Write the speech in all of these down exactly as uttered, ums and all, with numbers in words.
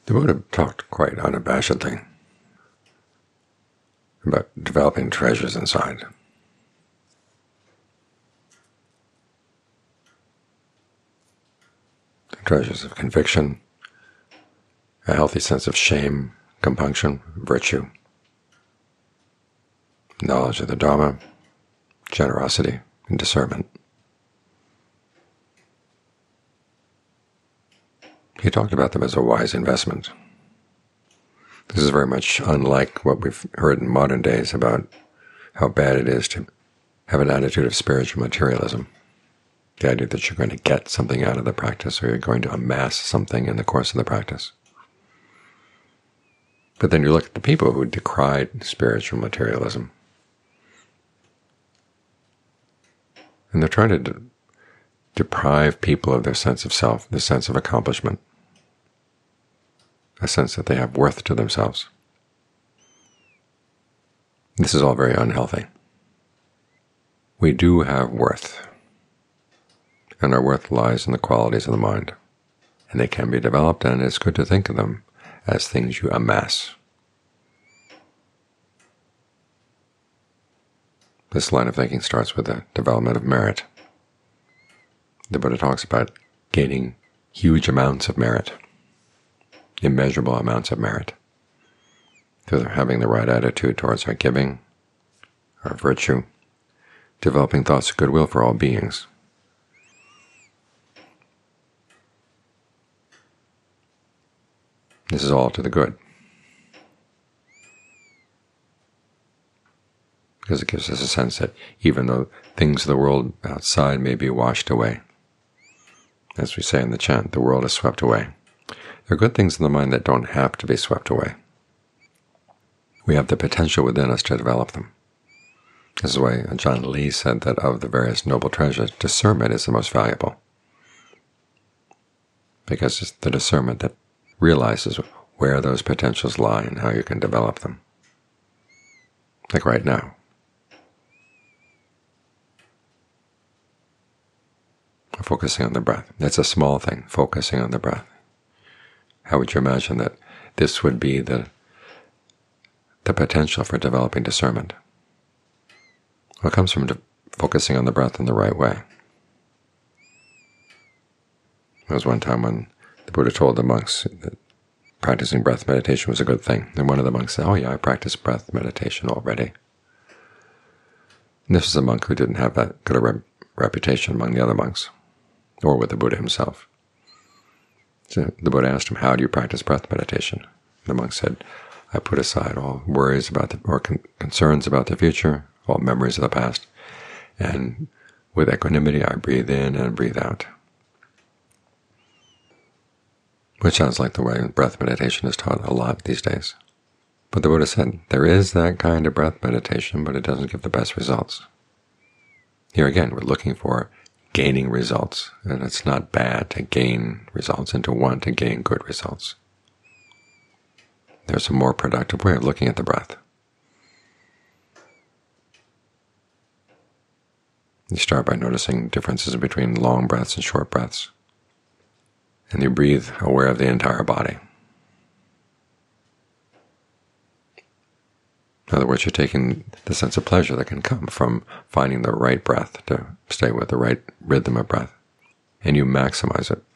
The Buddha talked quite unabashedly about developing treasures inside. Treasures of conviction, a healthy sense of shame, compunction, virtue, knowledge of the Dharma, generosity, and discernment. He talked about them as a wise investment. This is very much unlike what we've heard in modern days about how bad it is to have an attitude of spiritual materialism. The idea that you're going to get something out of the practice, or you're going to amass something in the course of the practice. But then you look at the people who decried spiritual materialism, and they're trying to de deprive people of their sense of self, their sense of accomplishment, a sense that they have worth to themselves. This is all very unhealthy. We do have worth, and our worth lies in the qualities of the mind, and they can be developed, and it's good to think of them as things you amass. This line of thinking starts with the development of merit. The Buddha talks about gaining huge amounts of merit, immeasurable amounts of merit, through having the right attitude towards our giving, our virtue, developing thoughts of goodwill for all beings. This is all to the good, because it gives us a sense that even though things of the world outside may be washed away, as we say in the chant, the world is swept away, there are good things in the mind that don't have to be swept away. We have the potential within us to develop them. This is why John Lee said that of the various noble treasures, discernment is the most valuable, because it's the discernment that realizes where those potentials lie and how you can develop them. Like right now. Focusing on the breath. That's a small thing, focusing on the breath. How would you imagine that this would be the, the potential for developing discernment? Well, it comes from focusing on the breath in the right way. There was one time when the Buddha told the monks that practicing breath meditation was a good thing. And one of the monks said, "Oh yeah, I practice breath meditation already." And this was a monk who didn't have that good a rep reputation among the other monks, or with the Buddha himself. So the Buddha asked him, "How do you practice breath meditation?" The monk said, "I put aside all worries about the, or con concerns about the future, all memories of the past, and with equanimity I breathe in and breathe out." Which sounds like the way breath meditation is taught a lot these days. But the Buddha said, there is that kind of breath meditation, but it doesn't give the best results. Here again, we're looking for gaining results, and it's not bad to gain results and to want to gain good results. There's a more productive way of looking at the breath. You start by noticing differences between long breaths and short breaths. And you breathe aware of the entire body. In other words, you're taking the sense of pleasure that can come from finding the right breath to stay with, the right rhythm of breath, and you maximize it.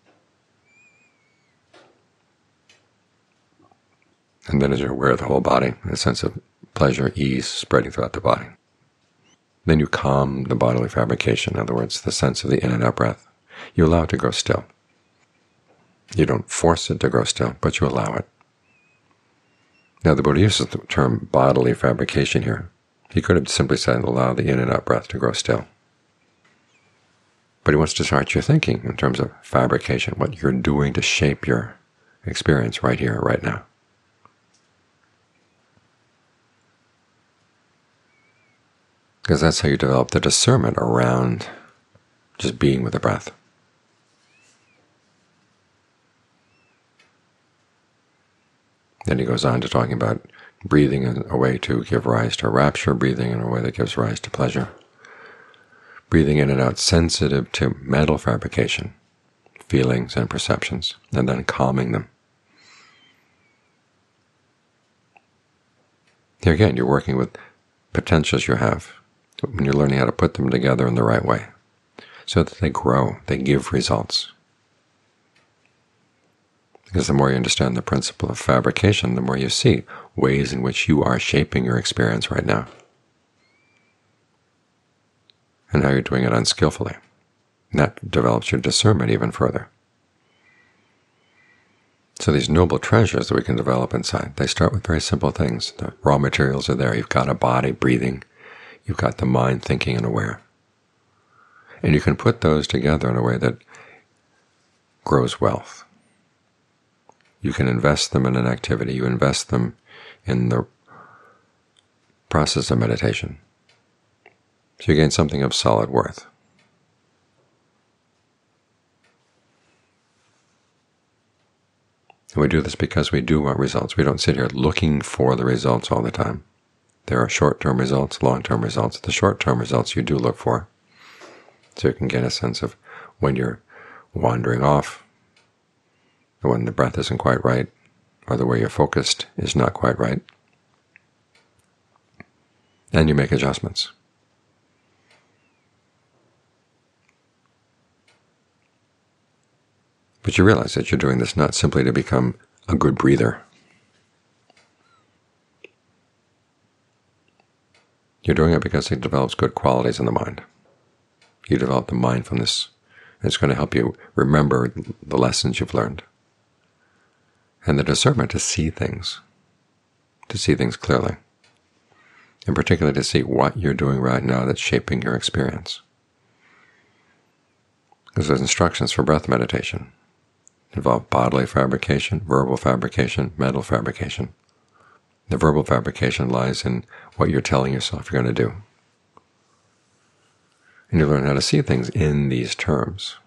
And then as you're aware of the whole body, a sense of pleasure, ease spreading throughout the body. Then you calm the bodily fabrication, in other words, the sense of the in and out breath. You allow it to grow still. You don't force it to grow still, but you allow it. Now the Buddha uses the term bodily fabrication here. He could have simply said, allow the in and out breath to grow still. But he wants to start your thinking in terms of fabrication, what you're doing to shape your experience right here, right now. Because that's how you develop the discernment around just being with the breath. Then he goes on to talking about breathing in a way to give rise to rapture, breathing in a way that gives rise to pleasure, breathing in and out sensitive to mental fabrication, feelings and perceptions, and then calming them. Here again, you're working with potentials you have when you're learning how to put them together in the right way so that they grow, they give results. Because the more you understand the principle of fabrication, the more you see ways in which you are shaping your experience right now, and how you're doing it unskillfully. And that develops your discernment even further. So these noble treasures that we can develop inside, they start with very simple things. The raw materials are there. You've got a body breathing. You've got the mind thinking and aware. And you can put those together in a way that grows wealth. You can invest them in an activity. You invest them in the process of meditation. So you gain something of solid worth. And we do this because we do want results. We don't sit here looking for the results all the time. There are short-term results, long-term results. The short-term results you do look for, so you can get a sense of when you're wandering off, or when the breath isn't quite right, or the way you're focused is not quite right. And you make adjustments. But you realize that you're doing this not simply to become a good breather. You're doing it because it develops good qualities in the mind. You develop the mindfulness, and it's going to help you remember the lessons you've learned, and the discernment to see things, to see things clearly, and particularly to see what you're doing right now that's shaping your experience. Because there's instructions for breath meditation. Involve bodily fabrication, verbal fabrication, mental fabrication. The verbal fabrication lies in what you're telling yourself you're going to do. And you learn how to see things in these terms.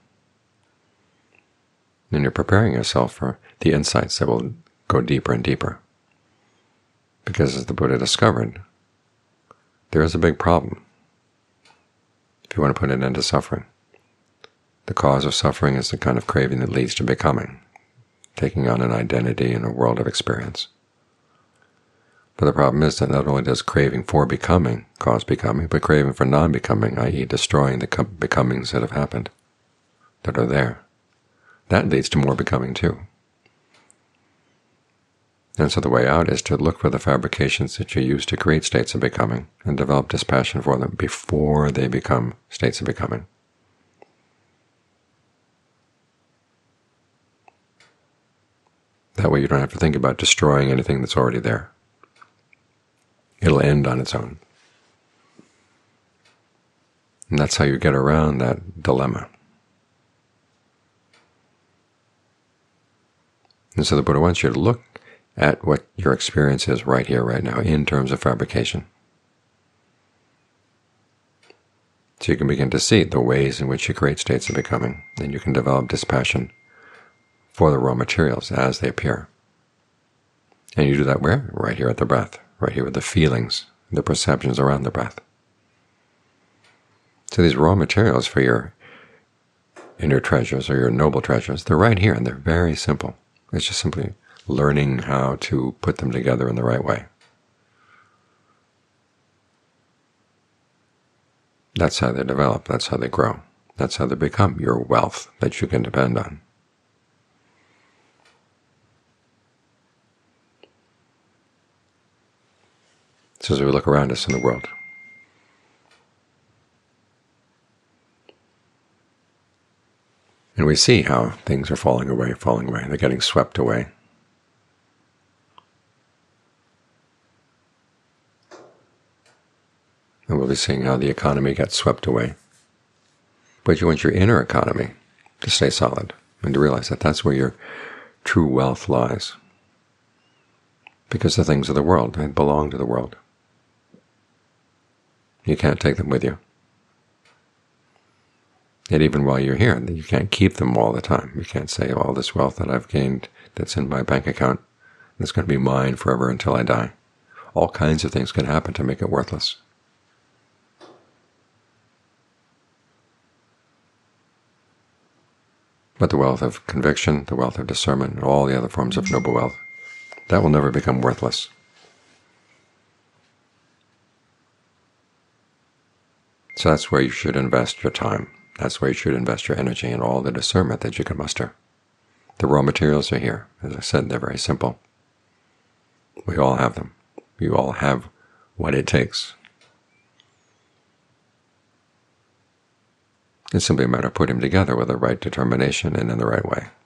And you're preparing yourself for the insights that will go deeper and deeper. Because as the Buddha discovered, there is a big problem if you want to put an end to suffering. The cause of suffering is the kind of craving that leads to becoming, taking on an identity in a world of experience. But the problem is that not only does craving for becoming cause becoming, but craving for non-becoming, that is destroying the becomings that have happened, that are there, that leads to more becoming too. And so the way out is to look for the fabrications that you use to create states of becoming and develop dispassion for them before they become states of becoming. That way you don't have to think about destroying anything that's already there. It'll end on its own. And that's how you get around that dilemma. And so the Buddha wants you to look at what your experience is right here, right now, in terms of fabrication. So you can begin to see the ways in which you create states of becoming, and you can develop dispassion for the raw materials as they appear. And you do that where? Right here at the breath, right here with the feelings, the perceptions around the breath. So these raw materials for your inner treasures or your noble treasures, they're right here and they're very simple. It's just simply learning how to put them together in the right way. That's how they develop, that's how they grow, that's how they become your wealth that you can depend on. So as we look around us in the world, and we see how things are falling away, falling away, they're getting swept away. And we'll be seeing how the economy gets swept away. But you want your inner economy to stay solid and to realize that that's where your true wealth lies. Because the things of the world, they belong to the world. You can't take them with you. And even while you're here, you can't keep them all the time. You can't say, all this wealth that I've gained that's in my bank account, it's going to be mine forever until I die. All kinds of things can happen to make it worthless. But the wealth of conviction, the wealth of discernment, and all the other forms of noble wealth, that will never become worthless. So that's where you should invest your time. That's where you should invest your energy and all the discernment that you can muster. The raw materials are here. As I said, they're very simple. We all have them. You all have what it takes. It's simply a matter of putting them together with the right determination and in the right way.